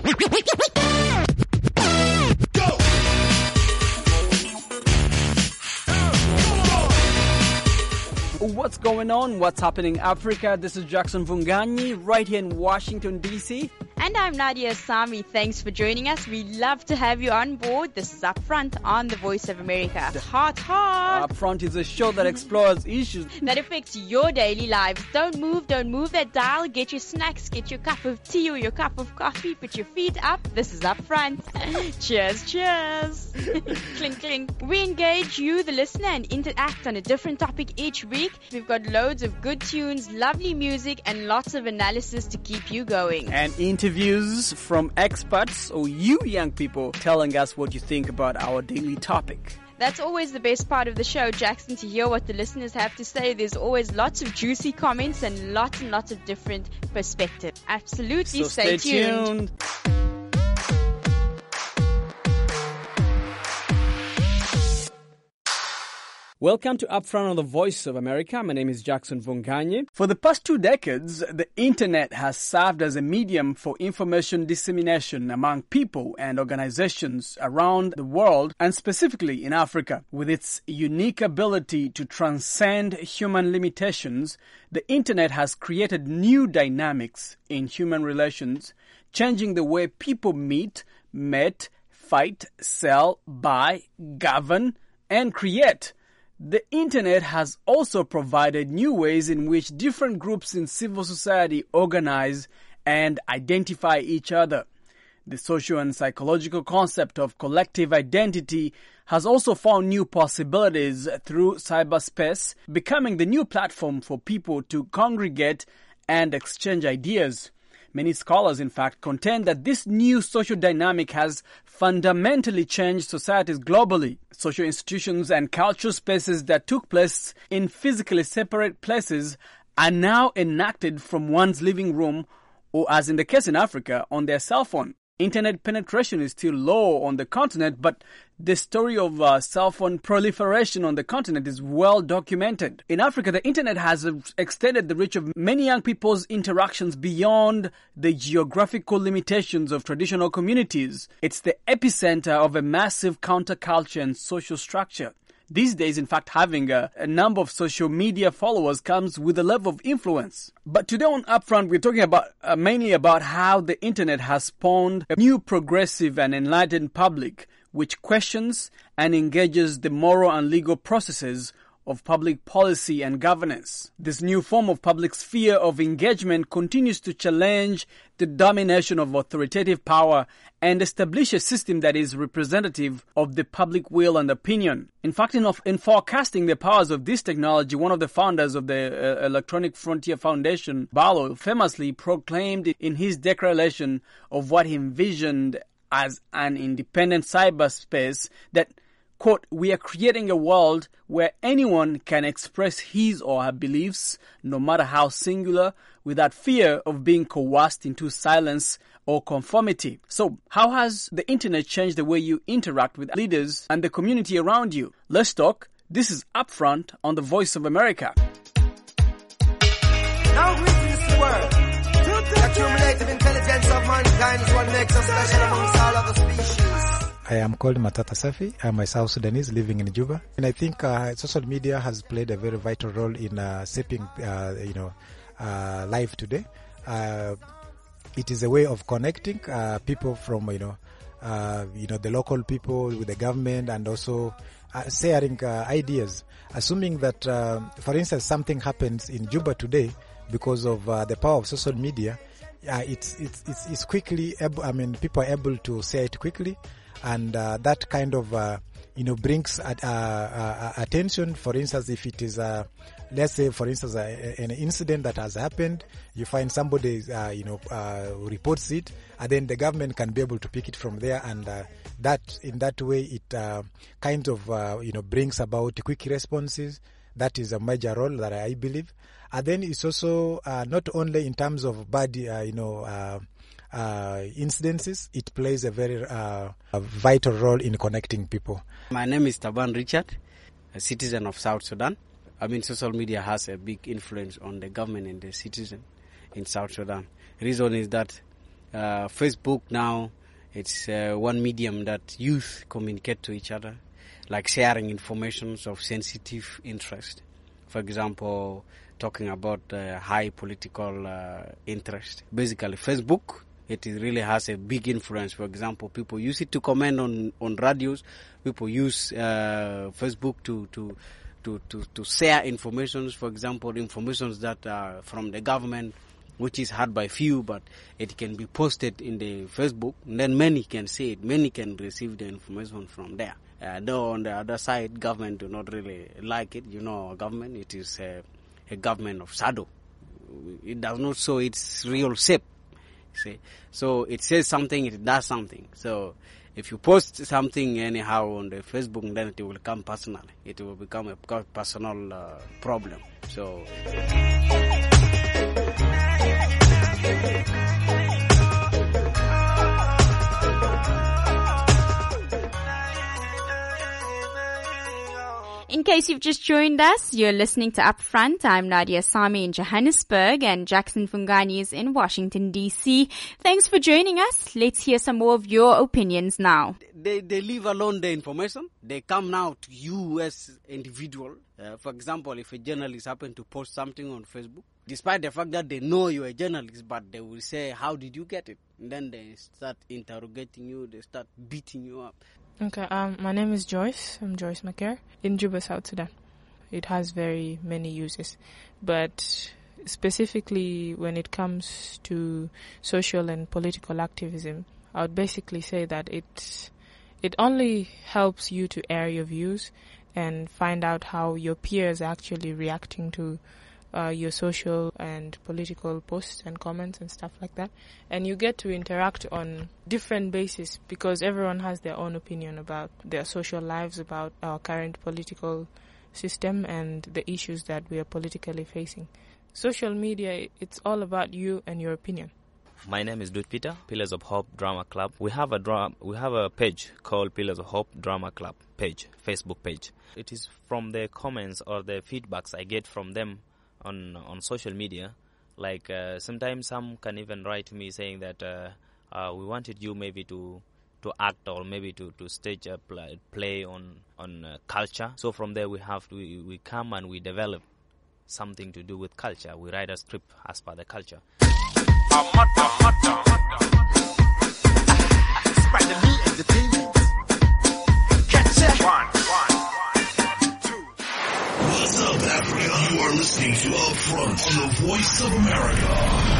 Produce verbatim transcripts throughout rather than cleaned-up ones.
What's going on? What's happening in Africa? This is Jackson Vunganyi right here in Washington, D C. And I'm Nadia Sami. Thanks for joining us. We love to have you on board. This is Upfront on the Voice of America. Hot, hot. Upfront is a show that explores issues that affects your daily lives. Don't move, don't move that dial. Get your snacks, get your cup of tea or your cup of coffee. Put your feet up. This is Upfront. Cheers, cheers. Clink, clink. We engage you, the listener, and interact on a different topic each week. We've got loads of good tunes, lovely music, and lots of analysis to keep you going. And interviews from experts or you young people telling us what you think about our daily topic. That's always the best part of the show, Jackson, to hear what the listeners have to say. There's always lots of juicy comments and lots and lots of different perspectives. Absolutely, so stay, stay tuned. tuned. Welcome to Upfront on the Voice of America. My name is Jackson Vunganyi. For the past two decades, the internet has served as a medium for information dissemination among people and organizations around the world, and specifically in Africa. With its unique ability to transcend human limitations, the internet has created new dynamics in human relations, changing the way people meet, met, fight, sell, buy, govern, and create. The internet has also provided new ways in which different groups in civil society organize and identify each other. The social and psychological concept of collective identity has also found new possibilities through cyberspace, becoming the new platform for people to congregate and exchange ideas. Many scholars, in fact, contend that this new social dynamic has fundamentally changed societies globally. Social institutions and cultural spaces that took place in physically separate places are now enacted from one's living room or, as in the case in Africa, on their cell phone. Internet penetration is still low on the continent, but the story of uh, cell phone proliferation on the continent is well documented. In Africa, the internet has extended the reach of many young people's interactions beyond the geographical limitations of traditional communities. It's the epicenter of a massive counterculture and social structure. These days, in fact, having a, a number of social media followers comes with a level of influence. But today on Upfront, we're talking about uh, mainly about how the internet has spawned a new progressive and enlightened public which questions and engages the moral and legal processes of public policy and governance. This new form of public sphere of engagement continues to challenge the domination of authoritative power and establish a system that is representative of the public will and opinion. In fact, in, in forecasting the powers of this technology, one of the founders of the uh, Electronic Frontier Foundation, Barlow, famously proclaimed in his declaration of what he envisioned as an independent cyberspace that, quote, "We are creating a world where anyone can express his or her beliefs, no matter how singular, without fear of being coerced into silence or conformity." So, how has the internet changed the way you interact with leaders and the community around you? Let's talk. This is Upfront on the Voice of America. Now greetings to the world. The accumulative intelligence of mankind is what makes us special amongst all other species. I am called Matata Safi. I'm a South Sudanese living in Juba. And I think uh, social media has played a very vital role in uh, shaping, uh, you know, uh, life today. Uh, it is a way of connecting uh, people from, you know, uh, you know, the local people with the government, and also uh, sharing uh, ideas. Assuming that, uh, for instance, something happens in Juba today because of uh, the power of social media, uh, it's, it's, it's, it's quickly able, I mean, people are able to say it quickly. And uh, that kind of, uh, you know, brings uh, uh, attention. For instance, if it is, uh, let's say, for instance, uh, an incident that has happened, you find somebody, uh, you know, uh, reports it, and then the government can be able to pick it from there. And uh, that, in that way, it uh, kind of, uh, you know, brings about quick responses. That is a major role that I believe. And then it's also uh, not only in terms of bad, uh, you know, uh, Uh, incidences, it plays a very uh, a vital role in connecting people. My name is Taban Richard, a citizen of South Sudan. I mean, social media has a big influence on the government and the citizen in South Sudan. The reason is that Uh, Facebook now, it's uh, one medium that youth communicate to each other, like sharing information of sensitive interest. For example, talking about uh, high political uh, interest. Basically, Facebook, it is really has a big influence. For example, people use it to comment on, on radios. People use uh, Facebook to, to, to, to, to share information. For example, information that are from the government, which is heard by few, but it can be posted in the Facebook. And then many can see it. Many can receive the information from there. Uh, though on the other side, government do not really like it. You know, government, it is a, a government of shadow. It does not show its real shape. See? So it says something, it does something. So if you post something anyhow on the Facebook, then it will come personal. It will become a personal uh, problem. So... In case you've just joined us, you're listening to Upfront. I'm Nadia Sami in Johannesburg and Jackson Fungani is in Washington, D C. Thanks for joining us. Let's hear some more of your opinions now. They they leave alone the information. They come now to you as individual. Uh, for example, if a journalist happen to post something on Facebook, despite the fact that they know you're a journalist, but they will say, how did you get it? And then they start interrogating you. They start beating you up. Okay, um, my name is Joyce. I'm Joyce McCare in Juba, South Sudan. It has very many uses, but specifically when it comes to social and political activism, I would basically say that it it only helps you to air your views and find out how your peers are actually reacting to uh, your social and political posts and comments and stuff like that. And you get to interact on different bases because everyone has their own opinion about their social lives, about our current political system and the issues that we are politically facing. Social media, it's all about you and your opinion. My name is Dude Peter, Pillars of Hope Drama Club. We have a dra- we have a page called Pillars of Hope Drama Club page, Facebook page. It is from the comments or the feedbacks I get from them on on social media. Like uh, sometimes some can even write to me saying that uh, uh, we wanted you maybe to to act or maybe to, to stage a play, play on on uh, culture. So from there we have to, we, we come and we develop something to do with culture. We write a script as per the culture. What's up, Africa? You are listening to Upfront on the Voice of America.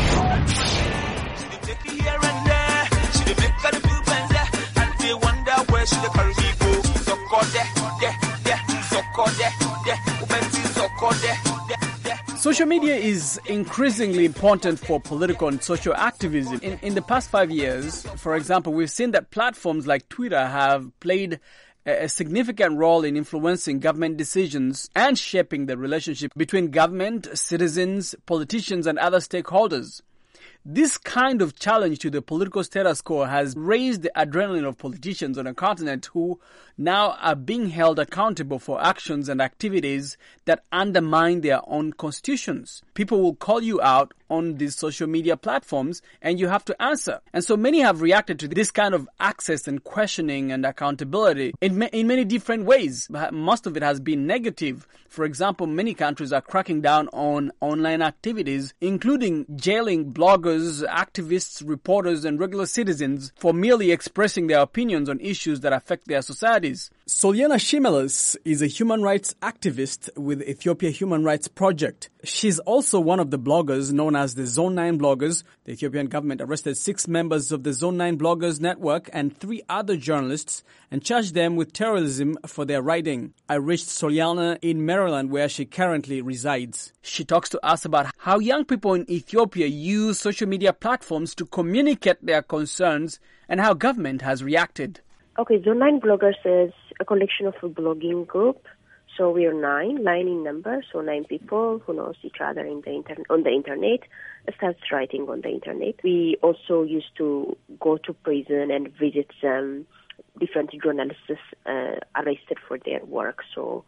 Social media is increasingly important for political and social activism. In, in the past five years, for example, we've seen that platforms like Twitter have played a significant role in influencing government decisions and shaping the relationship between government, citizens, politicians, and other stakeholders. This kind of challenge to the political status quo has raised the adrenaline of politicians on a continent who now are being held accountable for actions and activities that undermine their own constitutions. People will call you out on these social media platforms and you have to answer. And so many have reacted to this kind of access and questioning and accountability in, ma- in many different ways. Most of it has been negative. For example, many countries are cracking down on online activities, including jailing bloggers, activists, reporters, and regular citizens for merely expressing their opinions on issues that affect their societies. Soliana Shimelis is a human rights activist with Ethiopia Human Rights Project. She's also one of the bloggers known as the Zone nine bloggers. The Ethiopian government arrested six members of the Zone nine bloggers network and three other journalists and charged them with terrorism for their writing. I reached Soliana in Maryland, where she currently resides. She talks to us about how young people in Ethiopia use social media platforms to communicate their concerns and how government has reacted. Okay, Zone nine Bloggers is a collection of a blogging group. So we are nine, nine in number, so nine people who knows each other in the inter- on the internet, starts writing on the internet. We also used to go to prison and visit some different journalists uh, arrested for their work. So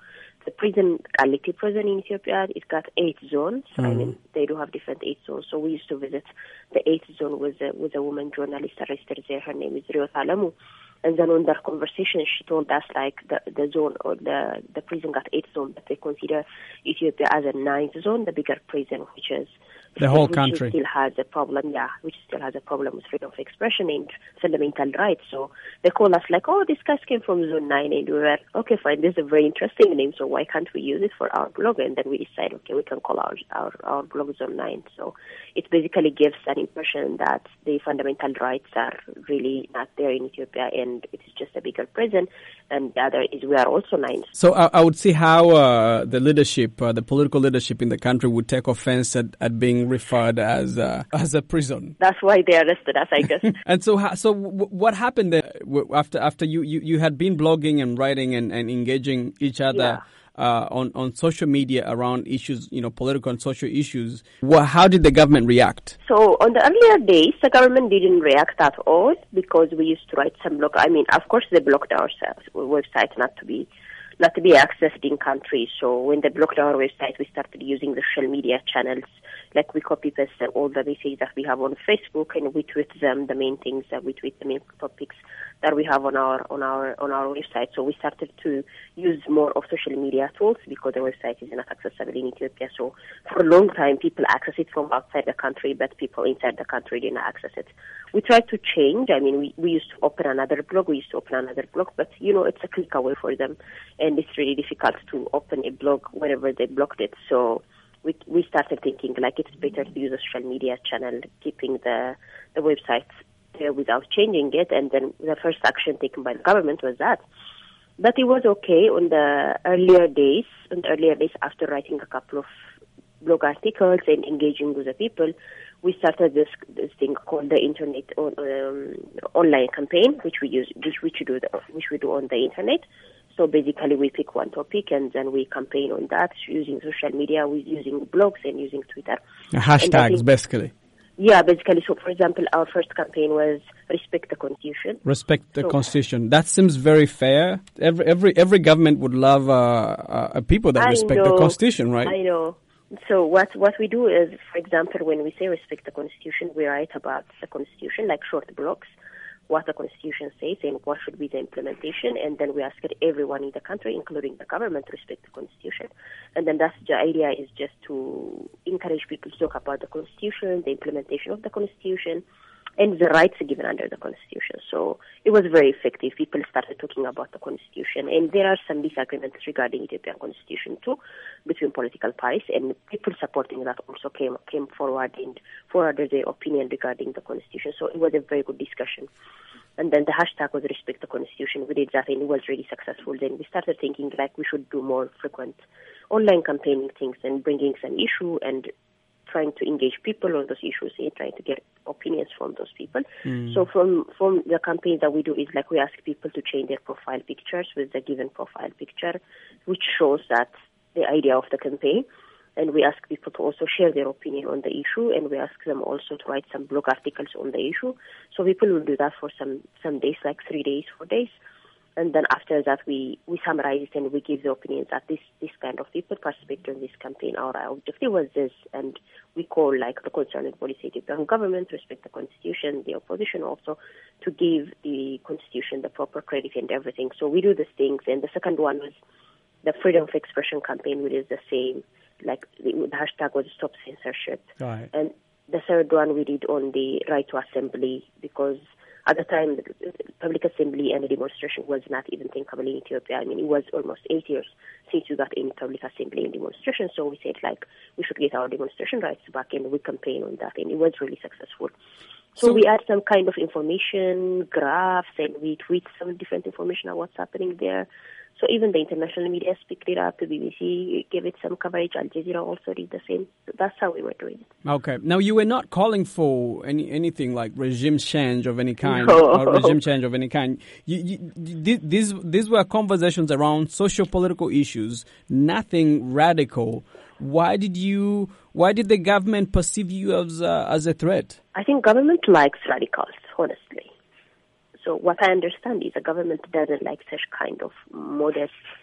the prison, Kality prison in Ethiopia, it's got eight zones. Mm. I mean, they do have different eight zones. So we used to visit the eighth zone with a, with a woman journalist arrested there. Her name is Riot Alamu. And then on their conversation, she told us, like, the, the zone or the, the prison got eight zones, but they consider Ethiopia as a ninth zone, the bigger prison, which is the whole which country still has a problem, yeah, which still has a problem with freedom of expression and fundamental rights. So they call us like, oh, this guy came from zone nine, and we were, okay, fine, this is a very interesting name, so why can't we use it for our blog? And then we decide, okay, we can call our, our, our blog zone nine. So it basically gives an impression that the fundamental rights are really not there in Ethiopia, and it is just a bigger prison, and the other is we are also nine. So I, I would see how uh, the leadership, uh, the political leadership in the country would take offense at, at being referred as uh, as a prison. That's why they arrested us, I guess. And so, so w- what happened there after after you, you, you had been blogging and writing and, and engaging each other yeah. uh, on on social media around issues, you know, political and social issues? Well, how did the government react? So on the earlier days, the government didn't react at all because we used to write some blog. I mean, of course, they blocked our website not to be. not to be accessed in countries. So when they blocked our website, we started using the social media channels. Like we copy paste all the messages that we have on Facebook, and we tweet them, the main things that we tweet, the main topics that we have on our on our on our website. So we started to use more of social media tools because the website is not accessible in Ethiopia. So for a long time, people access it from outside the country, but people inside the country didn't access it. We tried to change. I mean, we, we used to open another blog. We used to open another blog, but you know, it's a click away for them, and it's really difficult to open a blog whenever they blocked it. So we we started thinking like it's better to use a social media channel, keeping the the website there without changing it. And then the first action taken by the government was that. But it was okay on the earlier days. On the earlier days, after writing a couple of blog articles and engaging with the people, we started this this thing called the internet on, um, online campaign, which we use, which we do, the, which we do on the internet. So basically, we pick one topic and then we campaign on that using social media, with using blogs and using Twitter. Hashtags, think, basically. Yeah, basically. So, for example, our first campaign was respect the Constitution. Respect the so, Constitution. That seems very fair. Every every every government would love uh, uh, people that I respect know, the Constitution, right? I know. So what what we do is, for example, when we say respect the Constitution, we write about the Constitution, like short blogs, what the Constitution says and what should be the implementation, and then we ask everyone in the country, including the government, to respect the Constitution. And then that's the idea, is just to encourage people to talk about the Constitution, the implementation of the Constitution, and the rights given under the Constitution. So it was very effective. People started talking about the Constitution, and there are some disagreements regarding Ethiopian Constitution too, between political parties, and people supporting that also came came forward and forwarded their opinion regarding the Constitution. So it was a very good discussion. And then the hashtag was respect the Constitution. We did that, and it was really successful. Then we started thinking like we should do more frequent online campaigning things and bringing some issue and trying to engage people on those issues and trying to get opinions from those people. Mm. So from, from the campaign that we do is like we ask people to change their profile pictures with the given profile picture, which shows that the idea of the campaign. And we ask people to also share their opinion on the issue, and we ask them also to write some blog articles on the issue. So people will do that for some, some days, like three days, four days. And then after that, we, we summarize it and we give the opinions that this, this kind of people participate in this campaign. Our objective was this, and we call like the concerned policy Ethiopian government to respect the Constitution, the opposition also, to give the Constitution the proper credit and everything. So we do these things. And the second one was the freedom of expression campaign, which is the same. Like the, the hashtag was stop censorship. Right. And the third one we did on the right to assembly, because at the time, the public assembly and the demonstration was not even thinkable in Ethiopia. I mean, it was almost eight years since we got any public assembly and demonstration. So we said, like, we should get our demonstration rights back, and we campaigned on that, and it was really successful. So, so we add some kind of information, graphs, and we tweet some different information on what's happening there. So even the international media picked it up. The B B C gave it some coverage. Al Jazeera also did the same. So that's how we were doing it. Okay. Now, you were not calling for any anything like regime change of any kind, no. or regime change of any kind. You, you, these these were conversations around socio-political issues, nothing radical. Why did you? Why did the government perceive you as uh, as a threat? I think government likes radicals, honestly. So what I understand is the government doesn't like such kind of modest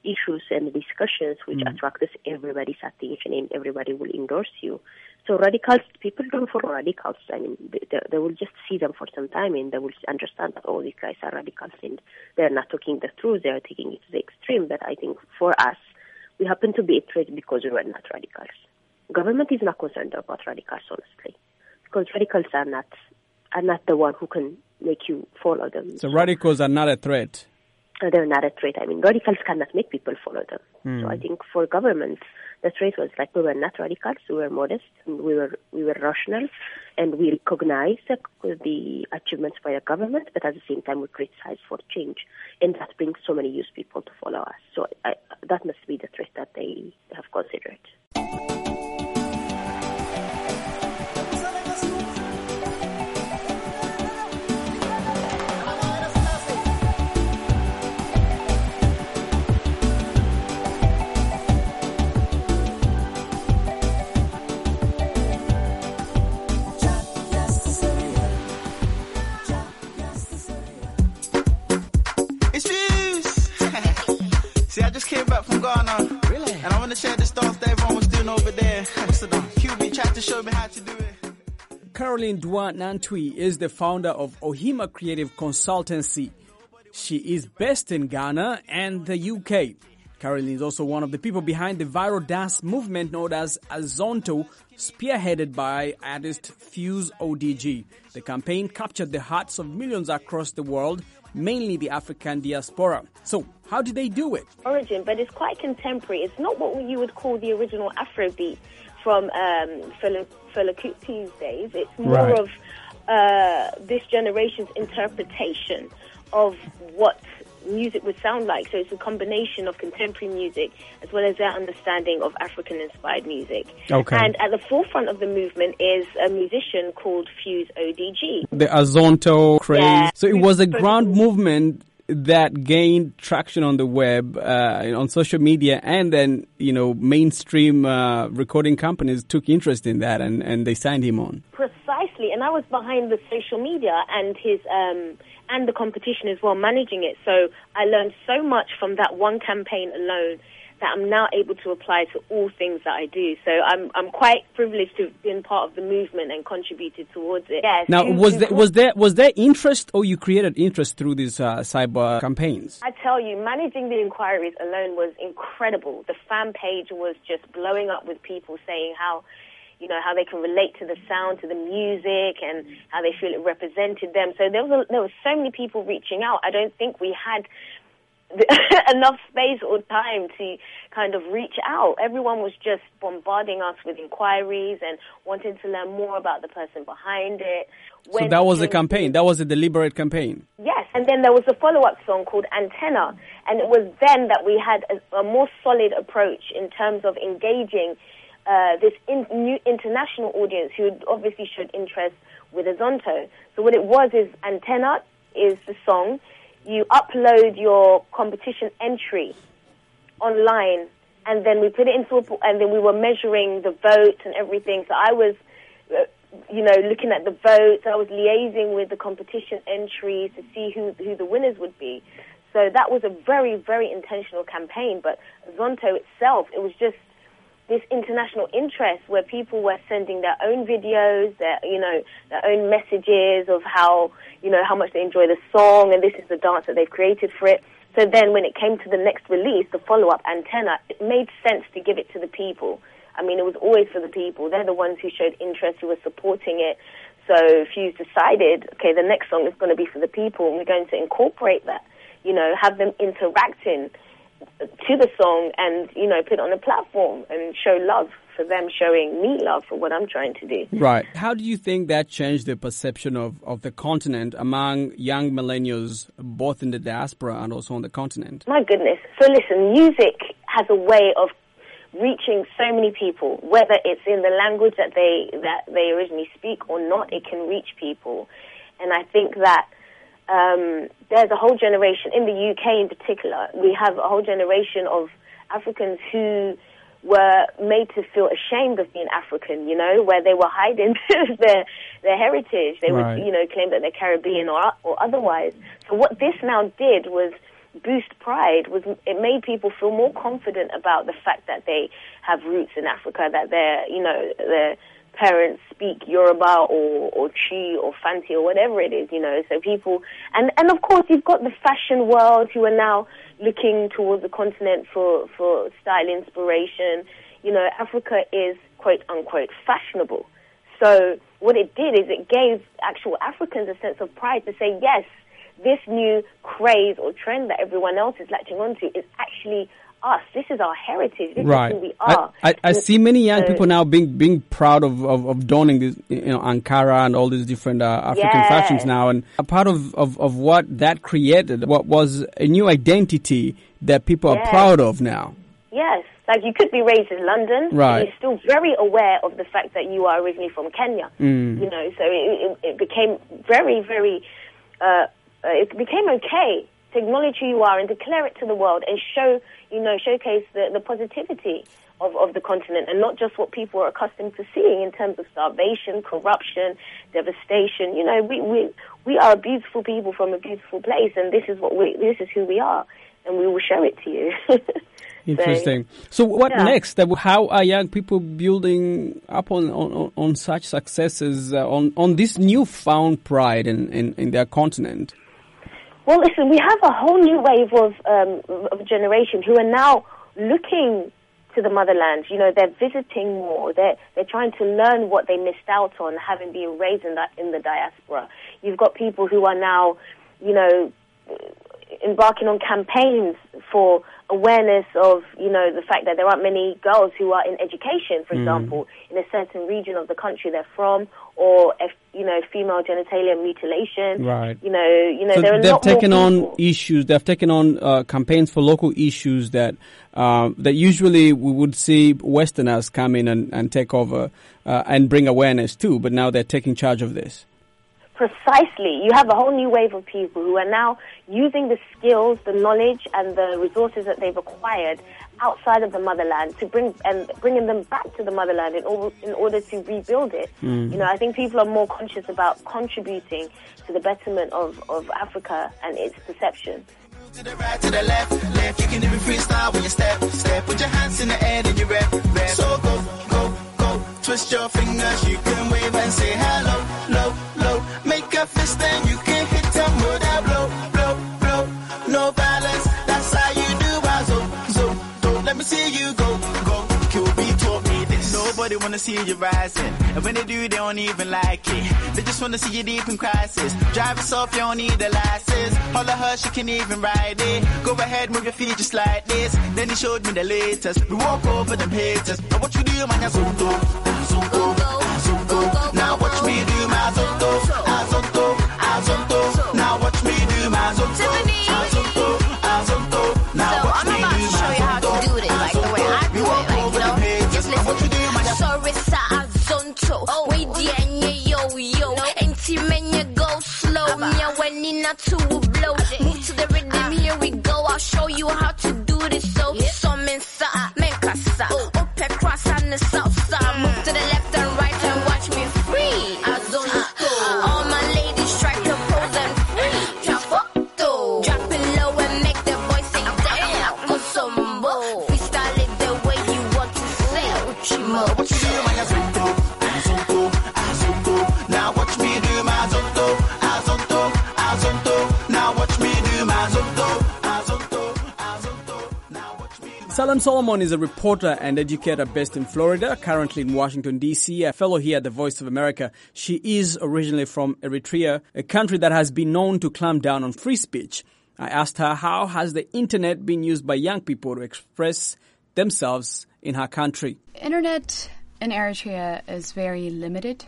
issues and discussions which mm. attract everybody's attention and everybody will endorse you. So radicals, people don't follow radicals. I mean, they, they will just see them for some time and they will understand that, oh, these guys are radicals and they're not talking the truth, they are taking it to the extreme. But I think for us, we happen to be a threat because we were not radicals. Government is not concerned about radicals, honestly, because radicals are not are not the one who can make you follow them. So radicals are not a threat? Uh, they're not a threat. I mean, radicals cannot make people follow them. Mm. So I think for governments, the threat was like we were not radicals, we were modest, and we were we were rational, and we recognize the, the achievements by the government, but at the same time we criticize for change, and that brings so many youth people to follow us. So I, that must be the threat that they have considered. See, I just came back from Ghana. Really? And I want to share this dance that everyone was doing over there. What's the dance? Q B tried to show me how to do it. Caroline Dwa Nantwi is the founder of Ohima Creative Consultancy. She is based in Ghana and the U K. Caroline is also one of the people behind the viral dance movement known as Azonto, spearheaded by artist Fuse O D G. The campaign captured the hearts of millions across the world, mainly the African diaspora. So, how did they do it? Origin, but it's quite contemporary. It's not what you would call the original Afrobeat from um, Fela Kuti's days. It's more right. of uh, this generation's interpretation of what music would sound like. So it's a combination of contemporary music as well as their understanding of African-inspired music. Okay. And at the forefront of the movement is a musician called Fuse O D G. The Azonto craze. Yeah. So it was a ground movement that gained traction on the web, uh, on social media, and then, you know, mainstream uh, recording companies took interest in that and, and they signed him on. Precisely. And I was behind the social media and his... Um, and the competition as well, managing it. So I learned so much from that one campaign alone that I'm now able to apply to all things that I do. So I'm I'm quite privileged to have been part of the movement and contributed towards it. Yes. Now, was there, was there was there interest, or you created interest through these uh, cyber campaigns? I tell you, managing the inquiries alone was incredible. The fan page was just blowing up with people saying how, you know, how they can relate to the sound, to the music, and how they feel it represented them. So there was a, there were so many people reaching out. I don't think we had the, enough space or time to kind of reach out. Everyone was just bombarding us with inquiries and wanting to learn more about the person behind it. When so that was a campaign. That was a deliberate campaign. Yes, and then there was a follow-up song called Antenna, and it was then that we had a, a more solid approach in terms of engaging Uh, this in, new international audience who obviously showed interest with Azonto. So what it was is Antenna is the song. You upload your competition entry online, and then we put it into a, and then we were measuring the votes and everything. So I was, uh, you know, looking at the votes. I was liaising with the competition entries to see who who the winners would be. So that was a very, very intentional campaign. But Azonto itself, it was just this international interest where people were sending their own videos, their, you know, their own messages of how, you know, how much they enjoy the song, and this is the dance that they've created for it. So then when it came to the next release, the follow-up, Antenna, it made sense to give it to the people. I mean, it was always for the people. They're the ones who showed interest, who were supporting it. So Fuse decided, okay, the next song is going to be for the people, and we're going to incorporate that, you know, have them interacting to the song and, you know, put it on a platform and show love for them, showing me love for what I'm trying to do. Right. How do you think that changed the perception of, of the continent among young millennials, both in the diaspora and also on the continent? My goodness. So listen, music has a way of reaching so many people, whether it's in the language that they, that they originally speak or not, it can reach people. And I think that Um, there's a whole generation, in the U K in particular, we have a whole generation of Africans who were made to feel ashamed of being African, you know, where they were hiding their their heritage. They right. would, you know, claim that they're Caribbean or or otherwise. So what this now did was boost pride was it made people feel more confident about the fact that they have roots in Africa, that their, you know, their parents speak Yoruba or, or Chi or Fanti or whatever it is, you know. So people, and, and of course you've got the fashion world who are now looking towards the continent for, for style inspiration. You know, Africa is quote unquote fashionable. So what it did is it gave actual Africans a sense of pride to say, yes, this new craze or trend that everyone else is latching onto is actually us. This is our heritage. This right. is who we are. I, I, I see many young so, people now being being proud of, of, of donning this, you know, Ankara and all these different uh, African yeah. fashions now. And a part of, of, of what that created, what was a new identity that people yes. are proud of now. Yes. Like, you could be raised in London, right. and you're still very aware of the fact that you are originally from Kenya. Mm. You know, so it, it, it became very, very, uh, uh, it became okay to acknowledge who you are and declare it to the world and show, you know, showcase the, the positivity of, of the continent and not just what people are accustomed to seeing in terms of starvation, corruption, devastation. You know, we, we, we are a beautiful people from a beautiful place, and this is what we, this is who we are, and we will show it to you. Interesting. So what yeah. next? How are young people building up on, on, on such successes, uh, on, on this newfound pride in, in, in their continent? Well, listen, we have a whole new wave of, um, of a generation who are now looking to the motherland. You know, they're visiting more. They're, they're trying to learn what they missed out on having been raised in, that, in the diaspora. You've got people who are now, you know, embarking on campaigns for awareness of, you know, the fact that there aren't many girls who are in education, for mm. example, in a certain region of the country they're from, or, if, you know, female genitalia mutilation. Right. You know, you know, so there are they've not taken more on issues. They've taken on uh, campaigns for local issues that uh, that usually we would see Westerners come in and, and take over uh, and bring awareness to, but now they're taking charge of this. Precisely. You have a whole new wave of people who are now using the skills, the knowledge, and the resources that they've acquired outside of the motherland to bring and bringing them back to the motherland in order, in order to rebuild it. Mm. You know, I think people are more conscious about contributing to the betterment of, of Africa and its perception. To the right, to the left, left. You can even freestyle when you step, step. Put your hands in the air and you rep, rep. So go, go, go. Twist your fingers, you can wave and say hello, low, low. Make a fist and you can hit them with that blow, blow, blow. No violence, that's how you do. I zo, zo, don't let me see you go, go. Q B taught me this. Nobody wanna see you rising, and when they do, they don't even like it. They just wanna see you deep in crisis. Drive yourself, you don't need a license. Holler her, she can even ride it. Go ahead, move your feet just like this. Then he showed me the latest. We walk over them haters. Now what you do, man, you zonto, zonto, zonto. Now watch me do my zonto, zonto, zonto. Now watch me do my zonto, zonto, zonto. Now watch me do my zonto. So I'm about to show you how to do this, like the way I do it, like, you know. Just listen. Sorry, sa zonto. Wait, the yo yo. Empty men, you go slow. Me when in a two blow. Move to the rhythm, here we go. I'll show you how to do this. So, some inside, men casa. Up across on the south side. Move to the left and right and watch me free. I zonto. All my ladies try to pose and free. Trafoto. Drop it low and make the boys say damn. Osombo. Freestyle it the way you want to say. Uchimo. What you do, man, you zonto, zonto, zonto. Now watch me do my zonto, zonto, zonto. Now watch me do my zonto, zonto, zonto. Now watch me. Salem Solomon is a reporter and educator based in Florida, currently in Washington, D C, a fellow here at the Voice of America. She is originally from Eritrea, a country that has been known to clamp down on free speech. I asked her how has the internet been used by young people to express themselves in her country. Internet in Eritrea is very limited,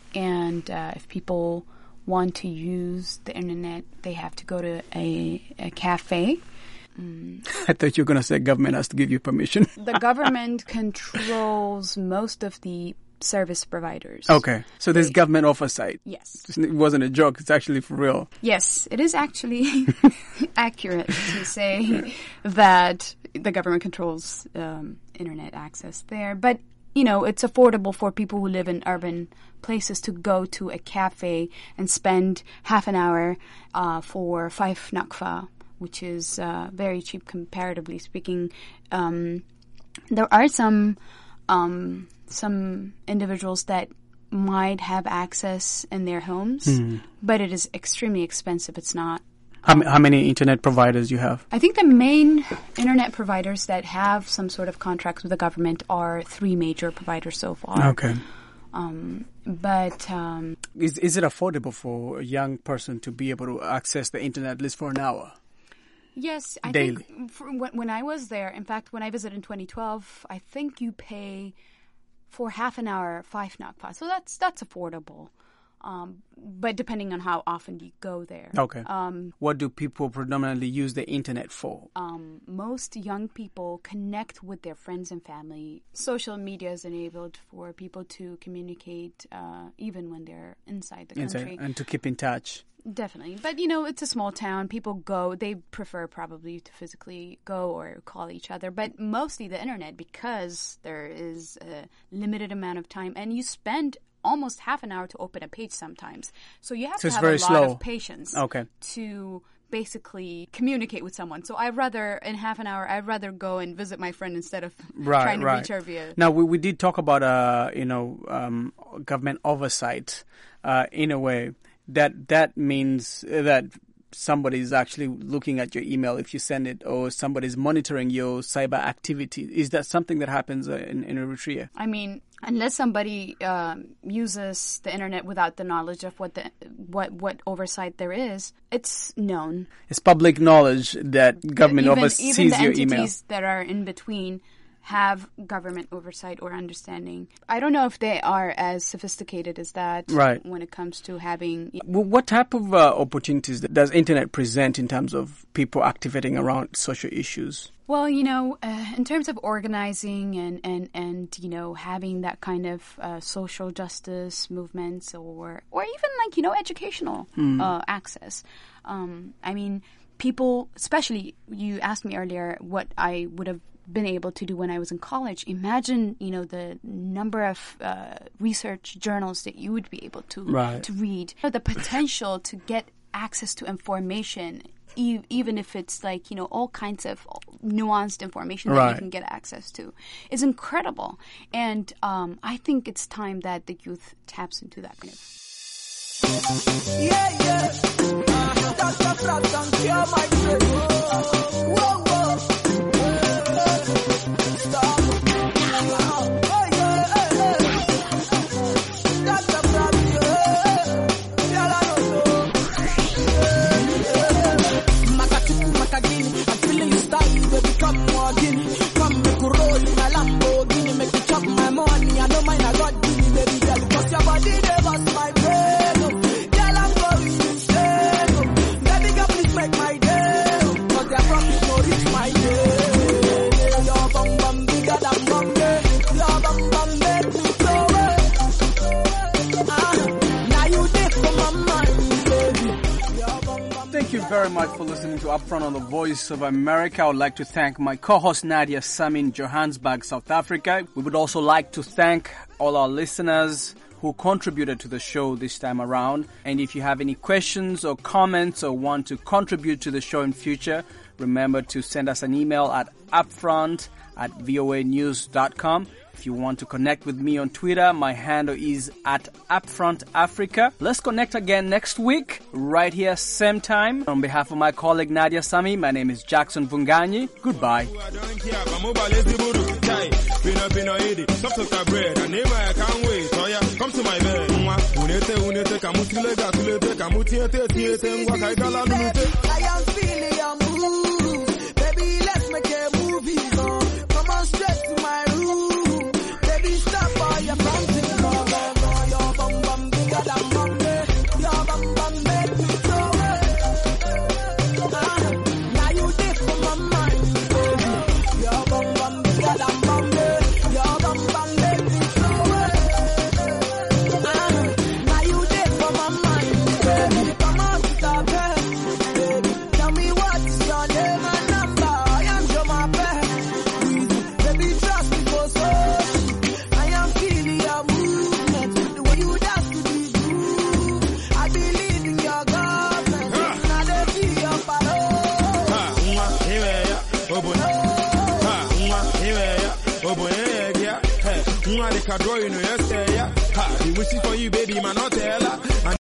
and uh, if people want to use the internet, they have to go to a, a cafe. Mm. I thought you were going to say government has to give you permission. The government controls most of the service providers. Okay, so there's government oversight. Yes. It wasn't a joke, it's actually for real. Yes, it is actually accurate to say that the government controls um, internet access there. But, you know, it's affordable for people who live in urban places to go to a cafe and spend half an hour uh, for five nakfa which is uh, very cheap comparatively speaking. Um, there are some um, some individuals that might have access in their homes, Mm. but it is extremely expensive. It's not. How, m- how many internet providers you have? I think the main internet providers that have some sort of contracts with the government are three major providers so far. Okay. Um, but um, Is is it affordable for a young person to be able to access the internet at least for an hour? yes, I Daily. think for, when, when I was there, in fact, when I visited in twenty twelve, I think you pay for half an hour five nakpa. So that's that's affordable. Um, but depending on how often you go there. Okay. Um, What do people predominantly use the internet for? um, most young people connect with their friends and family. Social media is enabled for people to communicate uh, even when they're inside the country. Inside- and to keep in touch. Definitely. But, you know, it's a small town. People go. They prefer probably to physically go or call each other. But mostly the internet, because there is a limited amount of time. And you spend almost half an hour to open a page sometimes. So you have So to it's have very a lot slow. of patience Okay. to basically communicate with someone. So I'd rather, in half an hour, I'd rather go and visit my friend instead of Right, trying to right. reach her via... Now, we, we did talk about, uh, you know, um, government oversight uh, in a way. That that means that somebody is actually looking at your email if you send it, or somebody is monitoring your cyber activity. Is that something that happens uh, in, in Eritrea? I mean, unless somebody um, uses the internet without the knowledge of what the what what oversight there is, it's known. It's public knowledge that government even, oversees even the your entities email. that are in between have government oversight or understanding. I don't know if they are as sophisticated as that Right. when it comes to having... W- What type of uh, opportunities does internet present in terms of people activating around social issues? Well, you know, uh, in terms of organizing and, and, and you know, having that kind of uh, social justice movements or or even like, you know, educational Hmm. uh, access. Um, I mean, people, especially, you asked me earlier what I would have been able to do when I was in college. Imagine, you know, the number of uh, research journals that you would be able to Right. to read. The potential to get access to information, e- even if it's like, you know, all kinds of nuanced information that Right. you can get access to, is incredible. And um, I think it's time that the youth taps into that kind of. Yeah, yeah. Doctor Frost and cure my brain. Whoa, whoa. Stop. Oh, yeah, yeah, yeah. Doctor Frost, yeah. Yeah, I don't know. Makatuku, Makagini. I'm feeling you style, baby. Come more Guinea. Come make a roll in my Lamborghini. Make you chop my money. I don't mind, I got Guinea, baby girl. Cause your body, they bust my brain. Girl, I'm going insane. Baby girl, please make my day. Cause their profit no reach my day. Your bum bum bigger than Bombay. Your bum bum make me throw it. Ah, now you did for my mind, baby. Thank you very much for listening to Upfront on the Voice of America. I would like to thank my co-host Nadia Sami in Johannesburg, South Africa. We would also like to thank all our listeners who contributed to the show this time around. And if you have any questions or comments or want to contribute to the show in future, remember to send us an email at upfront at voa news dot com. If you want to connect with me on Twitter, my handle is at Upfront Africa. Let's connect again next week, right here, same time. On behalf of my colleague Nadia Sami, my name is Jackson Vunganyi. Goodbye. Pino pino idi, stop to bread, and neighbor I can't wait. So yeah, come to my bed. Unete unete kamutile gatulete kamutiete tiete ngwa kaigala nulute. I am feeling your mood. Baby, let's make a movie. Uh. Come on straight to my room. Baby, stop all your fronting. Go, go, go. Your bum bum bigger than Bombay. Your bum bum make me throw it. Ah, now you did for my mind, baby. Your bum bum bigger than Bombay. Your bum bum make me throw it. Ah, now you did for my mind, baby. Come on, stop it, baby. make a draw, you know, yes, yeah. Ha, the wishing for you, baby, man, not tell her.